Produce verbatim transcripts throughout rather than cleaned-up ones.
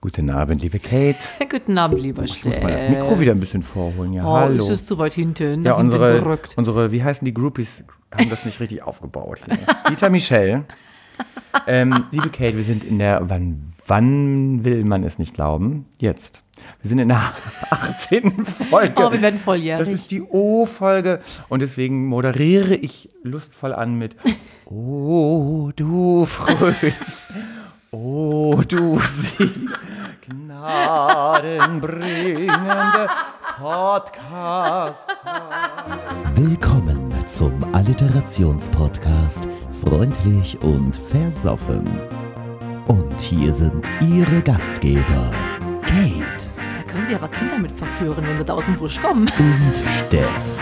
Guten Abend, liebe Kate. Guten Abend, lieber Steff. Ich muss mal das Mikro wieder ein bisschen vorholen. Ja, oh, hallo. Ist es zu weit hinten? Ja, hinten unsere, gerückt. unsere, wie heißen die Groupies, haben das nicht richtig aufgebaut hier. Dieter Michel. ähm, liebe Kate, wir sind in der, wann, wann will man es nicht glauben? Jetzt. Wir sind in der achtzehnten Folge. Oh, wir werden volljährig. Das ist die O-Folge. Und deswegen moderiere ich lustvoll an mit Oh, du fröhlich, oh, du selig, gnadenbringende Podcast. Willkommen zum Alliterationspodcast Freundlich und Versoffen. Und hier sind Ihre Gastgeber, Kate. Da können Sie aber Kinder mit verführen, wenn Sie da aus dem Busch kommen. Und Steff.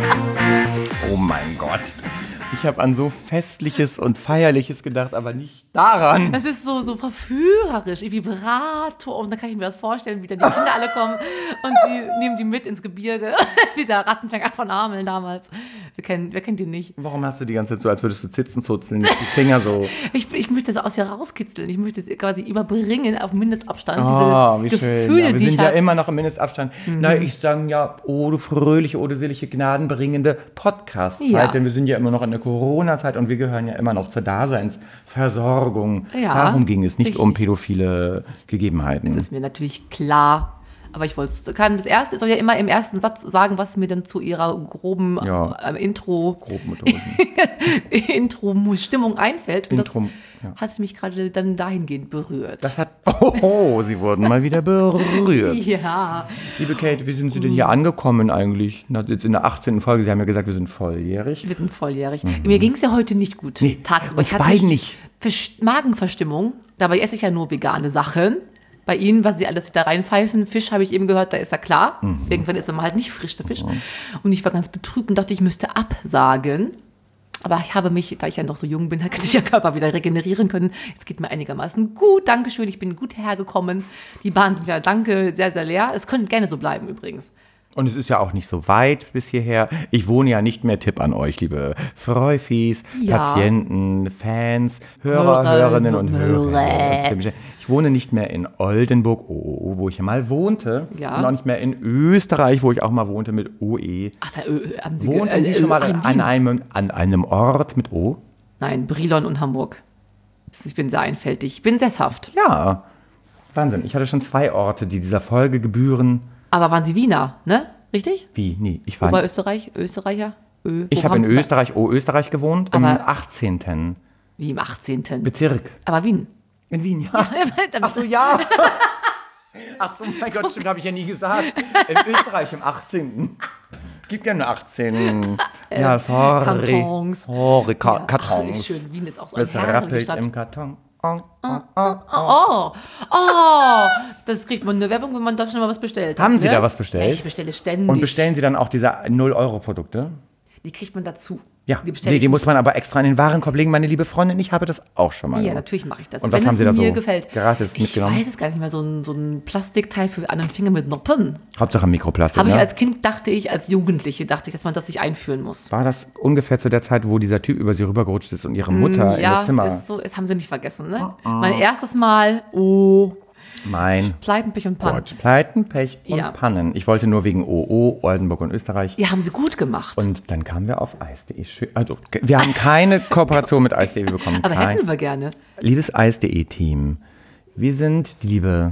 Oh mein Gott. Ich habe an so Festliches und Feierliches gedacht, aber nicht daran. Das ist so, so verführerisch, wie Vibrato. Und dann kann ich mir das vorstellen, wie dann die Kinder alle kommen und sie nehmen die mit ins Gebirge. Wie der Rattenfänger von Hameln damals. Wir kennen, wer kennt die nicht? Warum hast du die ganze Zeit so, als würdest du Zitzen zuzeln, die Finger so... Ich, ich möchte das aus dir rauskitzeln. Ich möchte es quasi überbringen auf Mindestabstand. Oh, wie diese schön. Gefühle, Ja, wir die sind ich ja hab. immer noch im Mindestabstand. Mhm. Na, ich sage ja, oh du fröhliche, oh du selige, gnadenbringende Podcast-Zeit. Ja. Denn wir sind ja immer noch in der Corona-Zeit und wir gehören ja immer noch zur Daseinsversorgung. Ja, Darum ging es, nicht richtig. um pädophile Gegebenheiten. Das ist mir natürlich klar. Aber ich wollte es, das erste, ich soll ja immer im ersten Satz sagen, was mir dann zu ihrer groben Ja. äh, Intro, Grobmethoden. Intro-Stimmung einfällt. Und Intro, das ja. hat mich gerade dann dahingehend berührt. Das hat, oh, sie wurden mal wieder berührt. Ja. Liebe Kate, wie sind Sie denn hier angekommen eigentlich? Na, jetzt in der achtzehnten Folge, Sie haben ja gesagt, wir sind volljährig. Wir sind volljährig. Mir ging es ja heute nicht gut. Nee, tagsüber. uns Ich hatte beiden nicht. Verst- Magenverstimmung. Dabei esse ich ja nur vegane Sachen. Bei Ihnen, was Sie alles da reinpfeifen, Fisch habe ich eben gehört, da ist er klar. Mhm. Irgendwann ist er mal halt nicht frisch, der Fisch. Und ich war ganz betrübt und dachte, ich müsste absagen. Aber ich habe mich, da ich ja noch so jung bin, hat sich der Körper wieder regenerieren können. Es geht mir einigermaßen gut. Dankeschön, ich bin gut hergekommen. Die Bahnen sind ja, danke, sehr, sehr leer. Es könnte gerne so bleiben übrigens. Und es ist ja auch nicht so weit bis hierher. Ich wohne ja nicht mehr, Tipp an euch, liebe Freufis, Ja. Patienten, Fans, Hörer, Hörer, Hörerinnen und Hörer. Hörer. Ich wohne nicht mehr in Oldenburg, oh, wo ich ja mal wohnte. Ja. Und auch nicht mehr in Österreich, wo ich auch mal wohnte mit O E. Ach, da äh, haben Sie Wohnten ge- Sie schon mal äh, in an Wien? einem, an einem Ort mit O? Nein, Brilon und Hamburg. Ich bin sehr einfältig. Ich bin sesshaft. Ja, Wahnsinn. Ich hatte schon zwei Orte, die dieser Folge gebühren. Aber waren Sie Wiener, ne? Richtig? Wie? Nee, ich war Oberösterreich? Österreicher? Ö. Ich Wo habe in haben Sie da- Österreich, oh, Österreich gewohnt, im Aber- achtzehnten Wie im achtzehnten Bezirk. Aber Wien. In Wien, ja. Ach so, ja. Ach so, mein Gott, stimmt, habe ich ja nie gesagt. In Österreich im achtzehnten Gibt ja nur achtzehn. Ja, sorry. Kartons. Sorry, Ka Ja, Kartons. Ach, schön. Wien ist auch so eine Es herrliche rappelt Stadt. im Karton. Oh, oh, oh. Oh, oh, das kriegt man eine Werbung, wenn man da schon mal was bestellt hat. Haben Sie ne? da was bestellt? Ja, ich bestelle ständig. Und bestellen Sie dann auch diese null Euro Produkte? Die kriegt man dazu. Ja, die bestelle nee, ich die nicht. muss man aber extra in den Warenkorb legen, meine liebe Freundin. Ich habe das auch schon mal Ja, gemacht. natürlich mache ich das. Und was wenn haben es Sie da mir so gefällt. gratis ich mitgenommen? weiß es gar nicht mehr, so ein, so ein Plastikteil für an den Finger mit Noppen. Hauptsache Mikroplastik, Habe ich ne? als Kind, dachte ich, als Jugendliche, dachte ich, dass man das sich einführen muss. War das ungefähr zu der Zeit, wo dieser Typ über sie rübergerutscht ist und ihre Mutter in ja, das Zimmer? ist so, das haben sie nicht vergessen, ne? Mein erstes Mal, oh, Mein Pleiten, Pech und Pannen. Gott, Pleiten, Pech und Ja. Pannen. Ich wollte nur wegen O O, Oldenburg und Österreich. Ja, haben sie gut gemacht. Und dann kamen wir auf eis punkt de. Schön- Also, wir haben keine Kooperation mit eis punkt de bekommen. Aber Kein. hätten wir gerne. Liebes eis punkt de-Team, wir sind die liebe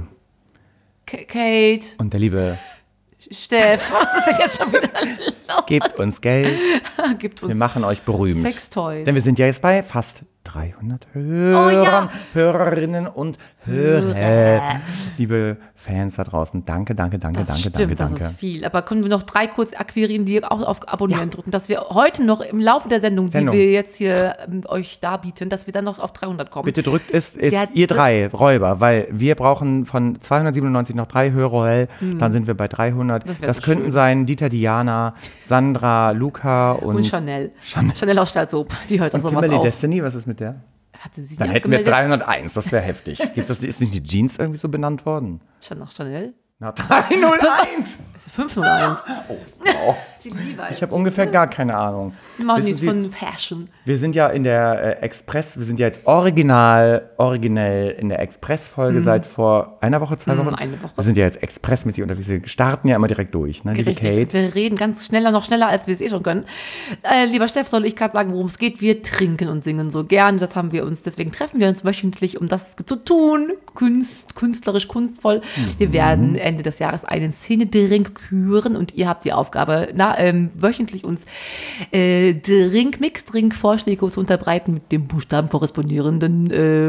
K- Kate, und der liebe, Steff, was ist denn jetzt schon wieder los? gebt uns Geld, Gibt wir uns machen euch berühmt. Sextoys. Denn wir sind ja jetzt bei fast dreihundert Hörern, Oh ja. Hörerinnen und Hörer. Hörer. Liebe Fans da draußen, danke, danke, danke, Das danke, stimmt, danke, das danke. ist viel. Aber können wir noch drei kurz akquirieren, die auch auf Abonnieren drücken, dass wir heute noch im Laufe der Sendung, Sendung. die wir jetzt hier ähm, euch darbieten, dass wir dann noch auf dreihundert kommen. Bitte drückt es, es Der- ihr drei Räuber, weil wir brauchen von zweihundertsiebenundneunzig noch drei Hörer, dann sind wir bei dreihundert. Das Das, wär so könnten schön. sein Dieter, Diana, Sandra, Luca und, Und Chanel. Chanel. Chanel aus Stalzhoop, die hört doch sowas Kimberly auch. Destiny, was ist mit der? Hatte sie Dann sich hätten wir abgemeldet? dreihunderteins, das wäre heftig. Ist, das, ist nicht die Jeans irgendwie so benannt worden? Chan- Nach Chanel? Na, drei null eins. Es ist fünf null eins. Oh, wow. Die Liebe Ich habe ungefähr gar keine Ahnung. Wir machen Wissen jetzt Sie, von Fashion. wir sind ja in der äh, Express, wir sind ja jetzt original, originell in der Express-Folge seit vor einer Woche, zwei Wochen. eine Woche. Wir sind ja jetzt expressmäßig unterwegs. Wir starten ja immer direkt durch, ne, liebe Richtig. Kate? Wir reden ganz schneller, noch schneller, als wir es eh schon können. Äh, lieber Steff, soll ich gerade sagen, worum es geht? Wir trinken und singen so gern. Das haben wir uns, deswegen treffen wir uns wöchentlich, um das zu tun. Kunst, künstlerisch, kunstvoll. Mhm. Wir werden Ende des Jahres einen Szene-Drink küren und ihr habt die Aufgabe, na, ähm, wöchentlich uns äh, Drink, Mix-Drink-Vorschläge zu unterbreiten mit dem Buchstaben korrespondierenden,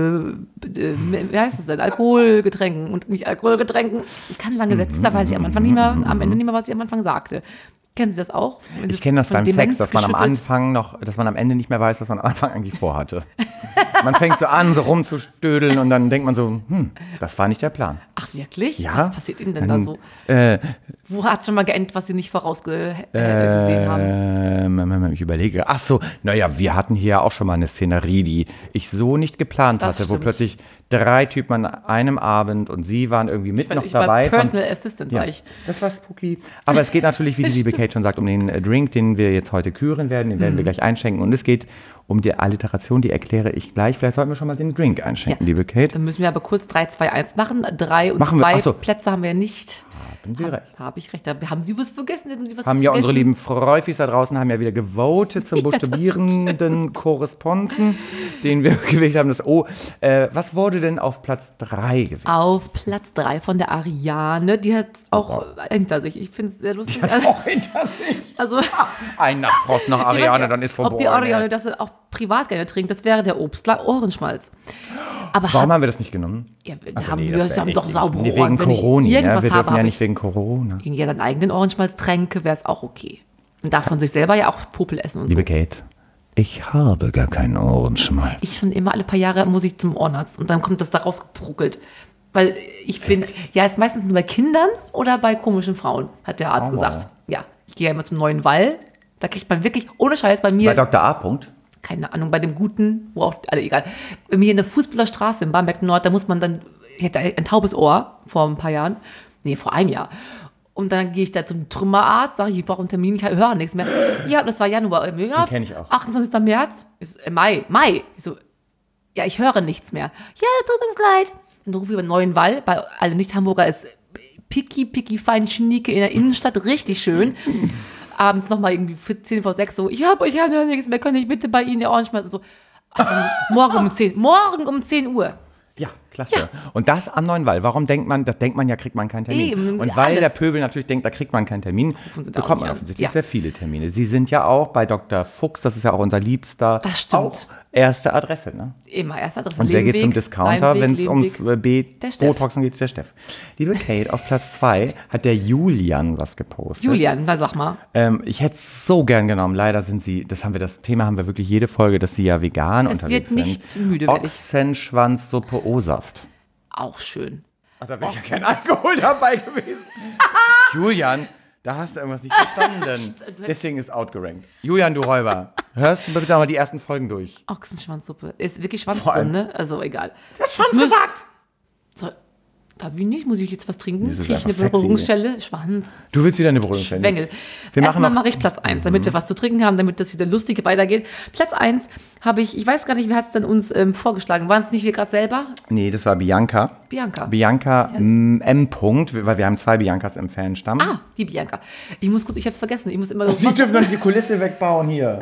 äh, äh, wie heißt es denn? Alkoholgetränken und nicht Alkoholgetränken. Ich kann lange Sätze, da weiß ich am Anfang nicht mehr, am Ende nicht mehr, was ich am Anfang sagte. Kennen Sie das auch? Wenn Ich Sie kenne das von beim Sex, Demenz dass man am geschüttelt- Anfang noch, dass man am Ende nicht mehr weiß, was man am Anfang eigentlich vorhatte. Man fängt so an, so rumzustödeln und dann denkt man so, hm, das war nicht der Plan. Ach, wirklich? Ja. Was passiert Ihnen denn da Dann, so? Äh, Wo hat es schon mal geendet, was Sie nicht vorausgesehen äh, haben? ähm, ich überlege. Ach so, naja, wir hatten hier ja auch schon mal eine Szenerie, die ich so nicht geplant Das hatte, wo stimmt. plötzlich drei Typen an einem Abend und Sie waren irgendwie mit noch Ich war dabei. von- Personal Assistant, Ja, war ich. das war spooky. Aber es geht natürlich, wie die liebe Kate schon sagt, um den äh, Drink, den wir jetzt heute küren werden. Den Mhm. werden wir gleich einschenken. Und es geht um die Alliteration, die erkläre ich gleich. Vielleicht sollten wir schon mal den Drink einschenken, Ja. liebe Kate. Dann müssen wir aber kurz drei, zwei, eins machen. Drei und Machen wir- zwei ach so. Plätze haben wir nicht. Haben Sie recht. Habe ich recht. Da haben Sie was vergessen? Hätten Sie was Haben ja vergessen? unsere lieben Freufis da draußen haben ja wieder gewotet zum Ja, das buchstabierenden Korrespondenzen, den wir gewählt haben. Das O. Äh, was wurde denn auf Platz drei gewählt? Auf Platz drei von der Ariane. Die hat es auch hinter sich. Ich finde es sehr lustig. Das auch hinter sich. Also, Ein Nachtfrost nach ich weiß Ariane, nicht, dann ist vorbei. ob die Ariane das auch privat gerne trinkt, das wäre der Obstler Ohrenschmalz. Aber Warum hat, haben wir das nicht genommen? ja, wir Achso, haben, nee, wir das wär haben echt doch nicht. saubere Nee, Ohren. wegen Wenn ich Corona. Ja, irgendwas wir habe, dürfen ja habe nicht ich wegen Corona. gegen ihren eigenen Ohrenschmalz tränke, wäre es auch okay. Und darf von sich selber ja auch Popel essen und Liebe so. Kate, ich habe gar keinen Ohrenschmalz. Ich schon immer, alle paar Jahre muss ich zum Ohrenarzt und dann kommt das da rausgepruckelt. Weil ich bin, ja, ist meistens nur bei Kindern oder bei komischen Frauen, hat der Arzt Oh. gesagt. Ja, ich gehe ja immer zum Neuen Wall. Da kriegt man wirklich, ohne Scheiß, bei mir, Bei Doktor A. Punkt. keine Ahnung, bei dem Guten, wo auch, alle egal. Bei mir in der Fußballerstraße in Bamberg Nord, da muss man dann, ich hatte ein taubes Ohr vor ein paar Jahren, nee, vor einem Jahr. Und dann gehe ich da zum Trümmerarzt, sage ich, ich brauche einen Termin, ich höre nichts mehr. Ja, das war Januar. Ja, Den kenn ich auch. achtundzwanzigster März, ist, äh, Mai, Mai. Ich so, ja, ich höre nichts mehr. Ja, tut uns leid. Dann rufe ich über Neuen Wall, bei alle Nicht-Hamburger ist picky, picky, fein, schnieke in der Innenstadt, richtig schön. Abends nochmal irgendwie für zehn vor sechs so, ich habe ich hab ja nichts mehr, kann ich bitte bei Ihnen der Ohrenschmalz und so. Ach, morgen um zehn, morgen um zehn Uhr. Ja, klasse. Und das am Neuen Wall. Warum denkt man, das denkt man ja, kriegt man keinen Termin. Eben, und weil alles. der Pöbel natürlich denkt, da kriegt man keinen Termin, Sie da bekommt auch man nie an. offensichtlich Ja. sehr viele Termine. Sie sind ja auch bei Doktor Fuchs, das ist ja auch unser Liebster. Das stimmt. Auch erste Adresse, ne? Immer erste Adresse. Und wer geht zum Lebenweg, Discounter, Leimweg, wenn es Lebenweg. ums äh, B Der Steff. Botoxen geht? Der Steff. Liebe Kate, auf Platz zwei hat der Julian was gepostet. Julian, na sag mal. Ähm, ich hätte es so gern genommen. Leider sind sie, das haben wir, das Thema haben wir wirklich jede Folge, dass sie ja vegan Es unterwegs wird nicht sind. müde, werde ich. Ochsenschwanzsuppe O-Saft. Auch schön. Ach, da wäre ja kein Alkohol dabei gewesen. Julian, da hast du irgendwas nicht verstanden. Deswegen ist outgerankt. Julian, du Räuber, hörst du bitte mal die ersten Folgen durch. Ochsenschwanzsuppe. Ist wirklich Schwanz Vor allem- drin, ne? Also egal. Das Schwanz Das müsst- gesagt! So, darf ich nicht? Muss ich jetzt was trinken? Das ist Kriege ich eine einfach sexy. Berührungsstelle? Schwanz. Du willst wieder eine Berührung stellen. Schwengel. Wir machen Erstmal noch- mache ich Platz eins, damit wir was zu trinken haben, damit das wieder lustig weitergeht. Platz eins habe ich, ich weiß gar nicht, wer hat es denn uns ähm, vorgeschlagen? Waren es nicht wir gerade selber? Nee, das war Bianca. Bianca. Bianca M. M. Punkt, weil wir haben zwei Biancas im Fanstamm. Ah, die Bianca. Ich muss kurz, ich habe es vergessen. Ich muss immer so. Sie dürfen doch nicht die Kulisse wegbauen hier.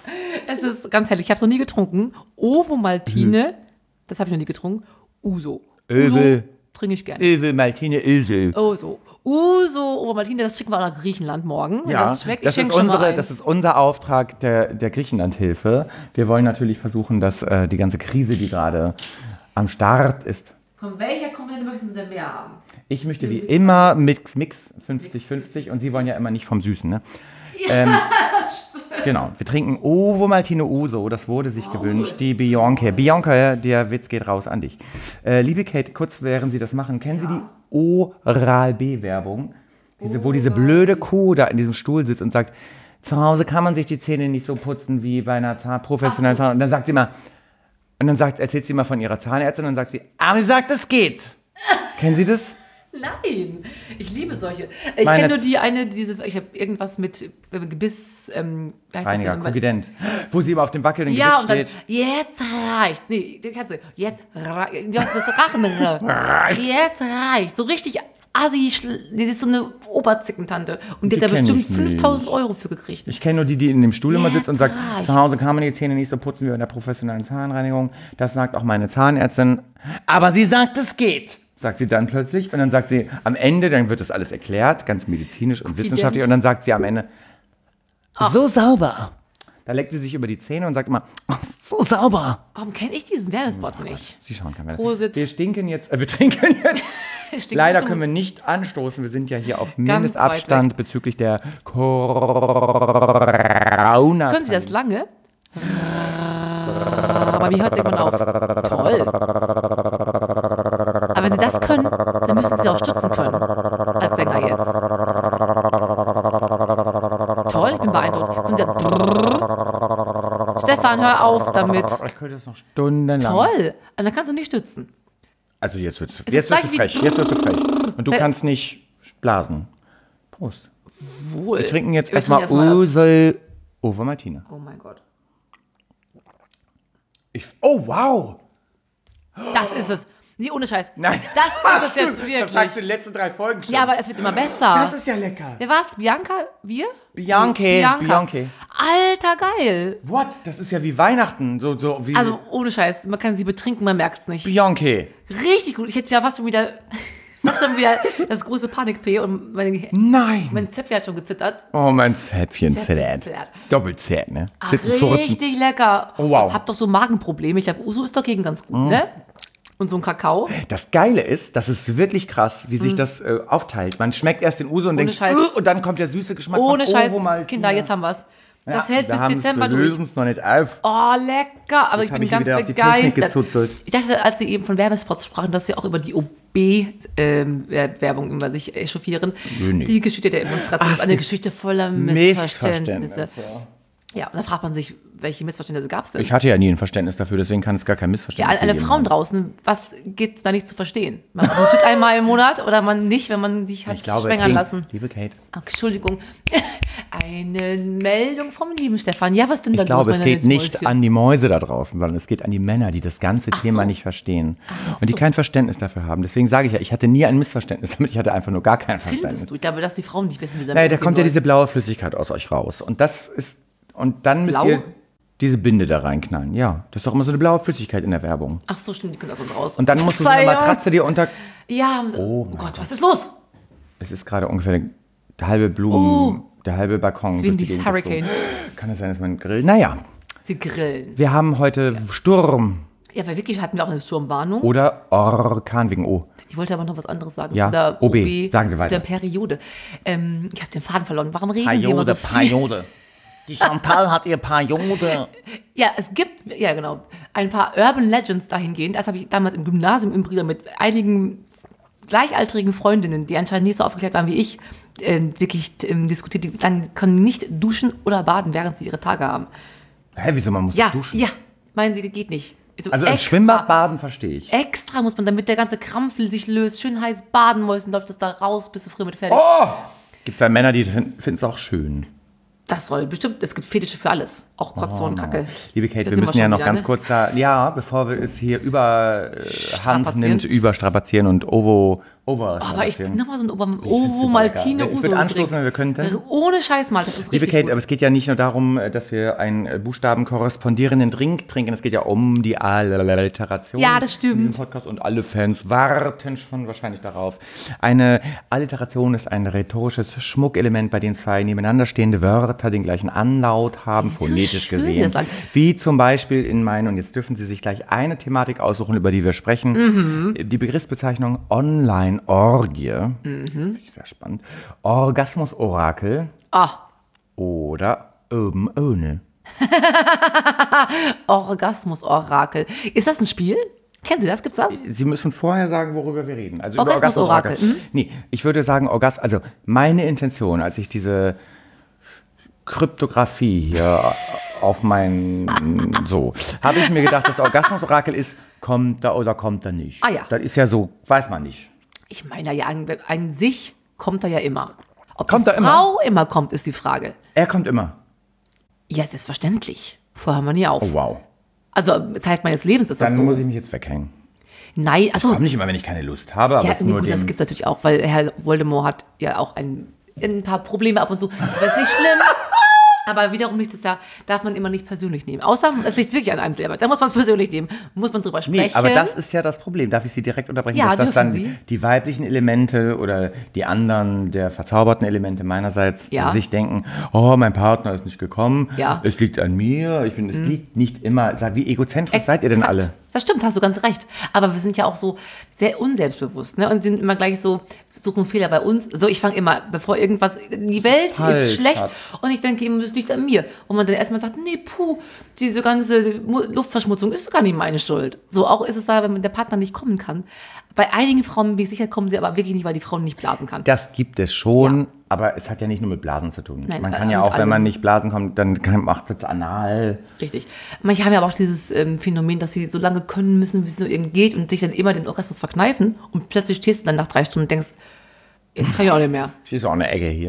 Es ist ganz herrlich. Ich habe es noch nie getrunken. Ovomaltine, Mhm. das habe ich noch nie getrunken. Uso. Öl. Uso trinke ich gerne. Ilse, Maltine, Ilse. Oh, so. Uso, Ovomaltine, das schicken wir nach Griechenland morgen. Ja, das schmeckt. Ich das, ist schenke schon mal unsere, ein. das ist unser Auftrag der, der Griechenlandhilfe. Wir wollen natürlich versuchen, dass äh, die ganze Krise, die gerade am Start ist. Von welcher Komponente möchten Sie denn mehr haben? Ich möchte wie immer Mix, Mix, fünfzig fünfzig und Sie wollen ja immer nicht vom Süßen, ne? Ähm, genau, wir trinken Ovomaltine Uso, das wurde sich gewünscht, die Bianca. Bianca, der Witz geht raus an dich. Äh, liebe Kate, kurz während Sie das machen, kennen Sie die Oral-B-Werbung? Diese, wo diese blöde Kuh da in diesem Stuhl sitzt und sagt, zu Hause kann man sich die Zähne nicht so putzen wie bei einer Zahn professionellen Zahn. Und dann sagt sie mal, und dann sagt, erzählt sie mal von ihrer Zahnärztin und dann sagt sie, aber sie sagt, es geht. Kennen Sie das? Nein. Nein, ich liebe solche. Ich Meine- kenne nur die eine, diese, ich habe irgendwas mit äh, Gebiss, ähm, wie heißt Reiniger, das denn? Kogident. Wo sie immer auf dem wackelnden Ja, Gebiss und dann, steht. jetzt reicht's. Nee, den kannst du, jetzt reicht, das Rachenre. Jetzt reicht's. So richtig assi, schl- das ist so eine Oberzickentante. Und die, Die hat da kenn bestimmt ich nicht. fünftausend Euro für gekriegt. Ich kenne nur die, die in dem Stuhl immer Jetzt sitzt und sagt, reicht's. zu Hause kann man die Zähne nicht so putzen wie in der professionellen Zahnreinigung. Das sagt auch meine Zahnärztin. Aber sie sagt, es geht, sagt sie dann plötzlich. Und dann sagt sie am Ende, dann wird das alles erklärt, ganz medizinisch und wissenschaftlich. Und dann sagt sie am Ende, so sauber. Da leckt sie sich über die Zähne und sagt immer, "Oh, so sauber. Warum kenne ich diesen Werbespot nicht? Sie schauen kann. Prosit. Wir stinken jetzt, äh, wir trinken jetzt. Stinkt Leider gut. können wir nicht anstoßen. Wir sind ja hier auf Ganz Mindestabstand bezüglich der Corona. Können Sie das lange? Aber mir hört es irgendwann auf. Toll. Aber wenn Sie das können, dann müssen Sie auch stützen können. Als Sänger jetzt. Toll, ich bin beeindruckt. Und Sie Stefan, hör auf damit. Ich könnte das noch stundenlang. Toll. Und dann kannst du nicht stützen. Also jetzt wird's, ist jetzt wirst du gleich wie- frech. Jetzt wirst du frech. Und du Äh. kannst nicht blasen. Prost. Wohl. Wir trinken jetzt Wir erstmal trinken erstmal das. Ursel Uwe Martina. Oh mein Gott. Ich, oh, wow. Das ist es. Nee, ohne Scheiß. Nein. Das ist es Hast du- jetzt Das wirklich. sagst du in den letzten drei Folgen schon. Ja, aber es wird immer besser. das ist ja lecker. Wer war's? Bianca? Wir? Bianca, Bianca. Alter, geil. What? Das ist ja wie Weihnachten. So, so wie Also, ohne Scheiß. Man kann sie betrinken, man merkt's nicht. Bianca. Richtig gut. Ich hätte ja fast schon wieder, fast schon wieder das große Panik-P und meine, Nein. mein Zäpfchen hat schon gezittert. Oh, mein Zäpfchen Zäpfchen zählt. zählt. Doppelt zählt, ne? Ach, Sitzen, zurzen. richtig lecker. Oh, wow. Hab doch so Magenprobleme. Ich glaube, Uso ist dagegen ganz gut, ne? Und so ein Kakao. Das Geile ist, das ist wirklich krass, wie sich das äh, aufteilt. Man schmeckt erst den Uso und denkt, Scheiß. "Ugh", und dann kommt der süße Geschmack Ohne von Scheiß. Ovo Maltina. Kinder, jetzt haben wir's. Das Ja, hält wir bis haben's, Dezember wir durch. lösen es noch nicht auf. Oh, lecker. Aber ich hab bin ich hier ganz wieder auf die Technik begeistert. gezuzelt. Ich dachte, als Sie eben von Werbespots sprachen, dass Sie auch über die O B-Werbung immer sich echauffieren. Nö, nee. Die Geschichte der Demonstration Ach, ist eine die Geschichte voller Missverständnisse. Missverständnisse. Ja, und da fragt man sich, welche Missverständnisse gab es denn? Ich hatte ja nie ein Verständnis dafür, deswegen kann es gar kein Ja, Missverständnis alle geben. Frauen draußen, was gibt's da nicht zu verstehen? Man blutet einmal im Monat oder man nicht, wenn man sich hat Ich glaube, schwängern deswegen, lassen. liebe Kate, Ach, Entschuldigung. Eine Meldung vom lieben Stefan. Ja, was denn da ich glaube, los, es meine geht nicht Mäuschen? an die Mäuse da draußen, sondern es geht an die Männer, die das ganze Ach Thema so. nicht verstehen Ach und die so. kein Verständnis dafür haben. Deswegen sage ich ja, ich hatte nie ein Missverständnis damit, ich hatte einfach nur gar kein Verständnis. Findest du? Ich glaube, dass die Frauen nicht wissen, wie sie Naja, da umgehen kommt ja sollen. diese blaue Flüssigkeit aus euch raus. Und das ist. Und dann müsst Blau? ihr diese Binde da reinknallen. Ja, das ist doch immer so eine blaue Flüssigkeit in der Werbung. Ach so, stimmt, die können aus uns raus. Und dann musst du so eine Verzeihung. Matratze dir unter. Ja, haben sie. Oh Oh, mein Gott, was ist los? Es ist gerade ungefähr der halbe Blumen, der halbe Balkon. ist wie ein durch die Gegend Hurricane. geflogen. Kann es sein, dass mein Grill. Naja, Sie grillen. wir haben heute Sturm Ja, weil wirklich hatten wir auch eine Sturmwarnung. oder Orkan wegen O. Ich wollte aber noch was anderes sagen. Ja, zu der O B. O B, Sagen Sie zu weiter. der Periode. Ähm, ich habe den Faden verloren. Warum reden Sie immer so viel? Periode. Die Chantal hat ihr Periode. Ja, es gibt, ja genau, ein paar Urban Legends dahingehend. Das habe ich damals im Gymnasium im Brüder mit einigen gleichaltrigen Freundinnen, die anscheinend nicht so aufgeklärt waren wie ich, äh, wirklich ähm, diskutiert. Die dann können nicht duschen oder baden, während sie ihre Tage haben. Hä, wieso man muss Ja, duschen? ja, meinen Sie, geht nicht. So Also im extra- Schwimmbad baden verstehe ich. Extra muss man, damit der ganze Krampf sich löst, schön heiß baden muss, dann läuft das da raus, bist du früh mit fertig. Oh! Gibt es da Männer, die finden es auch schön. Das soll bestimmt, es gibt Fetische für alles. Auch Kotze und Kacke. Liebe Kate, Da wir sind müssen ja schon noch wieder, ganz ne? kurz da, ja, bevor wir es hier über äh, Hand Strapazieren. nimmt, überstrapazieren und Ovo, over Oh, aber ich nochmal so ein Ovo, find's Ovo super Maltine lecker. Ich Uso. würde anstoßen, trinken. wenn wir könnten. Ohne Scheiß mal, das ist Liebe richtig Kate, gut. aber es geht ja nicht nur darum, äh, dass wir einen äh, Buchstaben korrespondierenden Drink trinken, es geht ja um die Alliteration Ja, das stimmt. in diesem Podcast und alle Fans warten schon wahrscheinlich darauf. Eine Alliteration ist ein rhetorisches Schmuckelement, bei dem zwei nebeneinander stehende Wörter den gleichen Anlaut haben, Wie so phonetisch schön gesehen. das sagt. Wie zum Beispiel in meinen, und jetzt dürfen Sie sich gleich eine Thematik aussuchen, über die wir sprechen. Mhm. Die Begriffsbezeichnung Online-Orgie. Mhm. Finde ich sehr spannend. Orgasmus-Orakel Ah, oder oben ohne. Orgasmus-Orakel. Ist das ein Spiel? Kennen Sie das? Gibt's das? Sie müssen vorher sagen, worüber wir reden. Also über Orgasmus-Orakel, Orgasmus-Orakel. Nee, ich würde sagen, Orgas also meine Intention, als ich diese Kryptographie hier auf mein, so, habe ich mir gedacht, das Orgasmus-Orakel ist, kommt er oder kommt er nicht. Ah ja. Das ist ja so, weiß man nicht. Ich meine ja, an, an sich kommt er ja immer. Ob Kommt die er immer? Frau immer kommt, ist die Frage. Er kommt immer. Ja, selbstverständlich. Vorher haben wir nie auf. Oh, wow. Also Zeit meines Lebens ist das Dann so. muss ich mich jetzt weghängen. Nein, also Kommt nicht immer, wenn ich keine Lust habe, aber ja, es ist nee, nur gut, das dem... gibt es natürlich auch, weil Herr Voldemort hat ja auch ein, ein paar Probleme ab und zu. Das ist nicht schlimm. Aber wiederum nicht, das ja, darf man immer nicht persönlich nehmen. Außer es liegt wirklich an einem selber. Da muss man es persönlich nehmen. Muss man drüber sprechen. Nee, aber das ist ja das Problem. Darf ich Sie direkt unterbrechen? Ja, dass das dürfen dann Sie. die weiblichen Elemente oder die anderen der verzauberten Elemente meinerseits Ja. sich denken, oh, mein Partner ist nicht gekommen, Ja. es liegt an mir, ich bin, es liegt nicht immer, Sag, wie egozentrisch seid ihr denn Exakt. alle? Das stimmt, hast du ganz recht. Aber wir sind ja auch so sehr unselbstbewusst, ne? Und sind immer gleich so, suchen Fehler bei uns. So, ich fange immer, bevor irgendwas, die Welt Falsch, ist schlecht Schatz. und ich denke ihm, das liegt an mir. Und man dann erstmal sagt, nee, puh, diese ganze Mu- Luftverschmutzung ist gar nicht meine Schuld. So, auch ist es da, wenn der Partner nicht kommen kann. Bei einigen Frauen, bin ich sicher, kommen sie aber wirklich nicht, weil die Frau nicht blasen kann. Das gibt es schon, Ja. aber es hat ja nicht nur mit Blasen zu tun. Nein, man äh, kann ja mit auch, wenn man allem. nicht blasen kommt, dann kann, macht es anal. Richtig. Manche haben ja aber auch dieses ähm, Phänomen, dass sie so lange können müssen, wie es nur irgend geht und sich dann immer den Orgasmus verkneifen und plötzlich stehst du dann nach drei Stunden und denkst, jetzt kann ich auch nicht mehr. Schießt auch eine Ecke hier.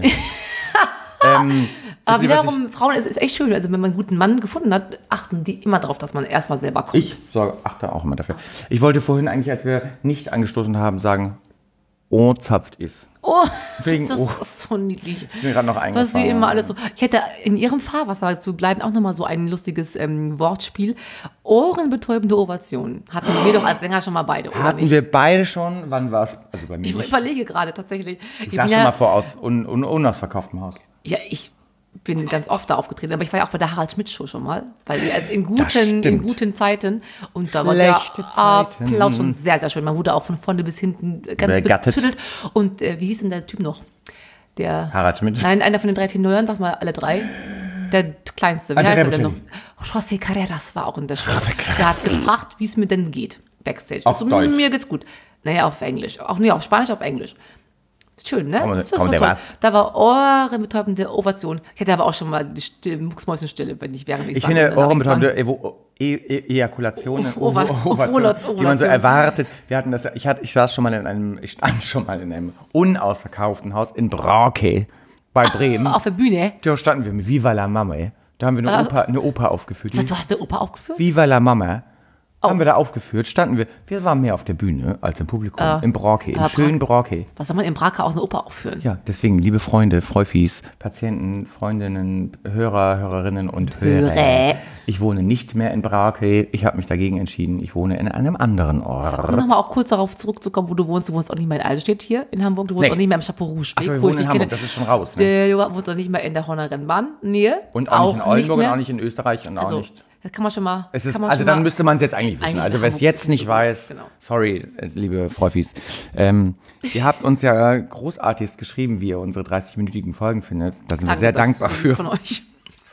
ähm, Aber wisst ihr, was wiederum, Frauen, es ist echt schön, also wenn man einen guten Mann gefunden hat, achten die immer darauf, dass man erstmal selber kommt. Ich sorge, achte auch immer dafür. Ich wollte vorhin eigentlich, als wir nicht angestoßen haben, sagen, oh, zapft ist. Oh, Wegen- das oh. ist so niedlich. Ist mir gerade noch eingefallen. Was sie immer alles so. Ich hätte in ihrem Fahrwasser zu bleiben auch nochmal so ein lustiges ähm, Wortspiel. Ohrenbetäubende Ovationen. Hatten wir doch als Sänger schon mal beide, oder Hatten nicht? wir beide schon, wann war es? Also bei mir Ich nicht. überlege gerade tatsächlich. Ich bin saß ja, schon mal vor aus un, un, unausverkauftem Haus. Ja, ich bin ganz oft da aufgetreten, aber ich war ja auch bei der Harald Schmidt Show schon mal, weil die als in Das guten, in stimmt. guten Zeiten und da war Schlechte der Zeiten. Applaus schon sehr, sehr schön. Man wurde auch von vorne bis hinten ganz Begattet. betüttelt. Und äh, wie hieß denn der Typ noch? Der Harald Schmidt. Nein, einer von den drei Tenören, sag mal alle drei. Der kleinste, wie Andrea heißt er denn noch? Bocelli. José Carreras war auch in der Show. Der hat gefragt, wie es mir denn geht, Backstage. Auf Also, Deutsch. mir geht's gut. Naja, auf Englisch. Auch nee, auf Spanisch, auf Englisch. Schön, ne? Komm, das komm, war der toll. war- Da war ohrenbetäubende Ovation. Ich hätte aber auch schon mal die Still- Mucksmäuschenstille, wenn ich während ich Ich sage, finde, dann darf ich ohrenbetäubende Evo- E- E- Ejakulationen, O- Ova- Ovo- Ovation, Ovulation. die man so erwartet. Wir hatten das, ich, hatte, ich saß schon mal in einem, ich stand schon mal in einem unausverkauften Haus in Brake bei Bremen. sagen. Auf der Bühne. Da standen wir mit Viva la Mama. Da haben wir eine Was? Oper, eine Oper aufgeführt. Was, du hast der Oper aufgeführt? Viva la Mama. Oh. Haben wir da aufgeführt, standen wir. Wir waren mehr auf der Bühne als im Publikum. Im Brake, im aber schönen Brake. Was soll man im Brake auch eine Oper aufführen? Ja, deswegen, liebe Freunde, Freufis, Patienten, Freundinnen, Hörer, Hörerinnen und Hörer. Hörer. Ich wohne nicht mehr in Brake. Ich habe mich dagegen entschieden. Ich wohne in einem anderen Um Ort. nochmal auch kurz darauf zurückzukommen, wo du wohnst. Du wohnst auch nicht mehr in Alstedt hier in Hamburg. Du wohnst Nee. auch nicht mehr im Chapeau Rouge. Achso, wir wo wohnen ich in dich Hamburg, kenne. das ist schon raus. Ne? Äh, Du wohnst auch nicht mehr in der Horner Rennbahn. Nähe. Und auch, nicht in Oldenburg mehr. und auch nicht in Österreich und auch Also, nicht. das kann man schon mal. Es ist, kann man also schon dann mal, müsste man es jetzt eigentlich wissen. Eigentlich Also in wer es Hamburg jetzt ist nicht es weiß, genau. sorry, äh, liebe Freufis. Ähm, ihr habt uns ja großartig geschrieben, wie ihr unsere dreißig-minütigen Folgen findet. Da sind wir Danke, sehr das dankbar ist für. Von euch.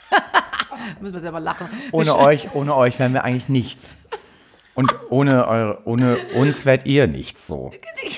Müssen wir selber lachen. Ohne euch, ohne euch wären wir eigentlich nichts. Und ohne eure, ohne uns wärt ihr nichts so.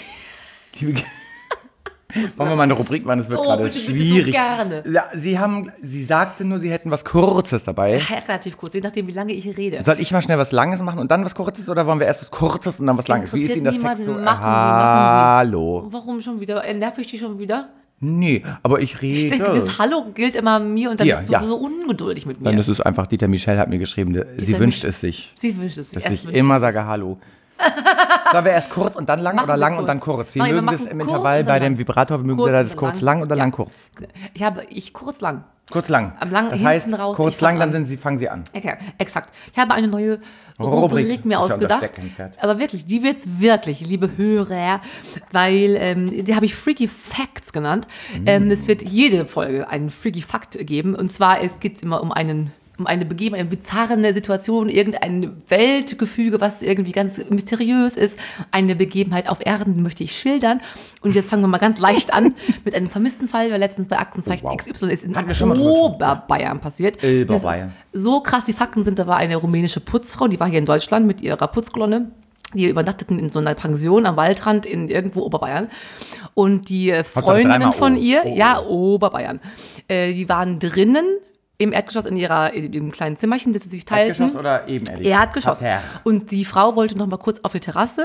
Liebe- Wollen wir mal eine Rubrik machen? Das wird Oh, gerade bitte, bitte, so schwierig. gerne. Ja, sie haben, sie sagte nur, sie hätten was Kurzes dabei. Ja, relativ kurz, je nachdem, wie lange ich rede. Soll ich mal schnell was Langes machen und dann was Kurzes oder wollen wir erst was Kurzes und dann was Langes? Wie ist Ihnen das Interessiert Sex so? niemanden. Machen Sie, machen Sie. Hallo. Warum schon wieder? Äh, Nerv ich dich schon wieder? Nee, aber ich Ich denke, rede. das Hallo gilt immer mir und dann Dir, bist du ja. so ungeduldig mit mir. Dann ist es einfach, Dieter Michel hat mir geschrieben, sie Dieter wünscht Mich- es sich, Sie wünscht es sich. dass Erst ich wünscht immer es sage Hallo. Sollen wir erst kurz und dann lang Machen oder wir lang kurz. und dann kurz? Wie Nein, wir mögen Sie machen es im kurz Intervall und dann bei dem lang. Vibrator? Wie mögen Kurz Sie und das dann kurz lang. lang oder Ja. lang kurz? sich. Ich habe, ich kurz lang. Kurz lang. Am lang- das hinten heißt, raus, kurz ich fang lang, dann an. sind Sie, fangen Sie an. Okay, exakt. Ich habe eine neue Rubrik. Rubrik, mir Ist ja unser ausgedacht. Steckenpferd. Aber wirklich, die wird's wirklich, liebe Hörer, weil ähm, die habe ich Freaky Facts genannt. Mm. Ähm, es wird jede Folge einen Freaky Fact geben. Und zwar es geht immer um einen um eine Begebenheit, eine bizarre Situation, irgendein Weltgefüge, was irgendwie ganz mysteriös ist. Eine Begebenheit auf Erden, die möchte ich schildern. Und jetzt fangen wir mal ganz leicht an mit einem vermissten Fall, der letztens bei Aktenzeichen Oh, wow. X Y ist in Hatten wir schon mal drüber gesprochen. Oberbayern passiert. Und es ist Oberbayern. so krass, die Fakten sind, da war eine rumänische Putzfrau, die war hier in Deutschland mit ihrer Putzkolonne. Die übernachteten in so einer Pension am Waldrand in irgendwo Oberbayern. Und die äh, Freundinnen dreimal von O. ihr, Oh. ja, Oberbayern, äh, die waren drinnen im Erdgeschoss in ihrer in dem kleinen Zimmerchen, das sie sich teilten. Erdgeschoss oder ebenerdig? Erdgeschoss. Parterre. Und die Frau wollte noch mal kurz auf die Terrasse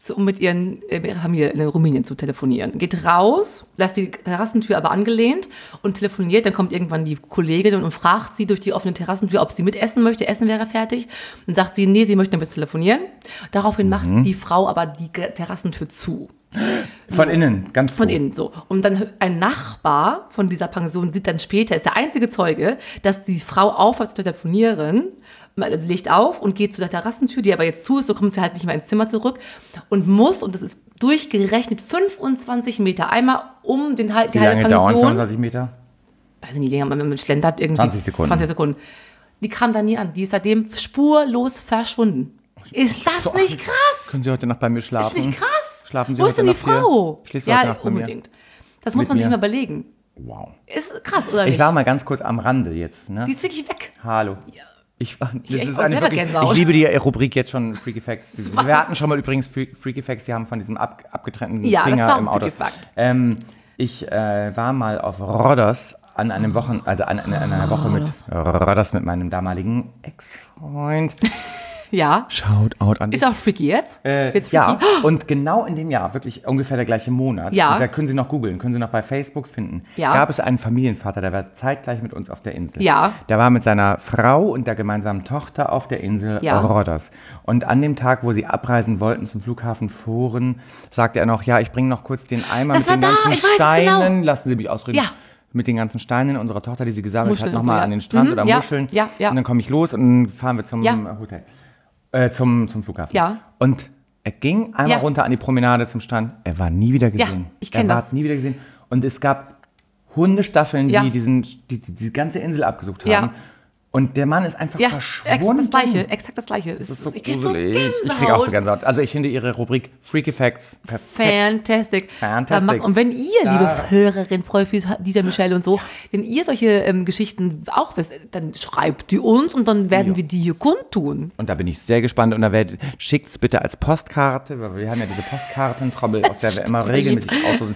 zu, um mit ihren, äh, ihrer Familie in Rumänien zu telefonieren. Geht raus, lässt die Terrassentür aber angelehnt und telefoniert. Dann kommt irgendwann die Kollegin und fragt sie durch die offene Terrassentür, ob sie mitessen möchte. Essen wäre fertig. Und sagt sie, nee, sie möchte ein bisschen telefonieren. Daraufhin mhm. macht die Frau aber die Terrassentür zu. Von so. Innen, ganz Von so. innen, so. Und dann ein Nachbar von dieser Pension sieht dann später, ist der einzige Zeuge, dass die Frau aufhört zu telefonieren, also legt auf und geht zu der Terrassentür, die aber jetzt zu ist, so kommt sie halt nicht mehr ins Zimmer zurück und muss, und das ist durchgerechnet, fünfundzwanzig Meter einmal um den, die halbe Pension. Wie lange dauern fünfundzwanzig Meter? Weiß ich nicht, länger, man schlendert irgendwie zwanzig Sekunden. zwanzig Sekunden. Die kam da nie an, die ist seitdem spurlos verschwunden. Ist das so, nicht krass? Können Sie heute Nacht bei mir schlafen? Ist nicht krass? Schlafen Sie Wo heute ist denn die Nacht hier? Frau? Schläfst du heute Ja, Nacht bei mir? unbedingt. Das muss Mit man sich mir? mal überlegen. Wow. Ist krass, oder nicht? Ich war mal ganz kurz am Rande jetzt. Ne? Die ist wirklich weg. Hallo. Ich, das Ich ist auch eine selber wirklich, Gänsehaut. ich liebe die Rubrik jetzt schon, Freaky Facts. war- Wir hatten schon mal übrigens Free- Freaky Facts, die haben von diesem ab, abgetrennten Ja, das Finger war auch im ein Auto. Freaky Fact. Ähm, ich äh, war mal auf Rhodos an einem Wochen, also an, an einer Woche mit Rhodos mit meinem damaligen Ex-Freund. Ja. Shout out an dich. Ist auch freaky jetzt? Äh, jetzt ja, freaky? und genau in dem Jahr, wirklich ungefähr der gleiche Monat, Ja. und da können Sie noch googeln, können Sie noch bei Facebook finden, Ja. gab es einen Familienvater, der war zeitgleich mit uns auf der Insel. Ja. Der war mit seiner Frau und der gemeinsamen Tochter auf der Insel Ja. Rhodos. Und an dem Tag, wo sie abreisen wollten zum Flughafen Foren, sagte er noch, ja, ich bringe noch kurz den Eimer Das mit den war da, ganzen ich weiß es Steinen, genau. lassen Sie mich ausreden. Ja. Mit den ganzen Steinen unserer Tochter, die sie gesammelt Muscheln hat, und so, nochmal ja. an den Strand Mhm, oder ja, Muscheln. ja, ja. Und dann komme ich los und dann fahren wir zum Ja. Hotel. Äh, zum, zum Flughafen. Ja. Und er ging einmal Ja. runter an die Promenade zum Strand. Er war nie wieder gesehen. Ja, ich kenn Er war das. nie wieder gesehen. Und es gab Hundestaffeln, Ja. die diesen, die, die, die ganze Insel abgesucht haben. Ja. Und der Mann ist einfach Ja, exakt verschwunden. das Gleiche, exakt das Gleiche. Das ist so ich krieg so gruselig. Ich kriege auch so Gänsehaut. Gänsehaut. Also ich finde Ihre Rubrik Freaky Facts perfekt. Fantastic. Fantastic. Da macht- Und wenn ihr, Da- liebe Hörerin, Frau Füß, Dieter Michelle und so, wenn ihr solche ähm, Geschichten auch wisst, dann schreibt die uns und dann werden Ja. wir die hier kundtun. Und da bin ich sehr gespannt. Und da werdet, schickt's bitte als Postkarte, weil wir haben ja diese Postkartentrommel, aus der wir immer Das war regelmäßig auslosen.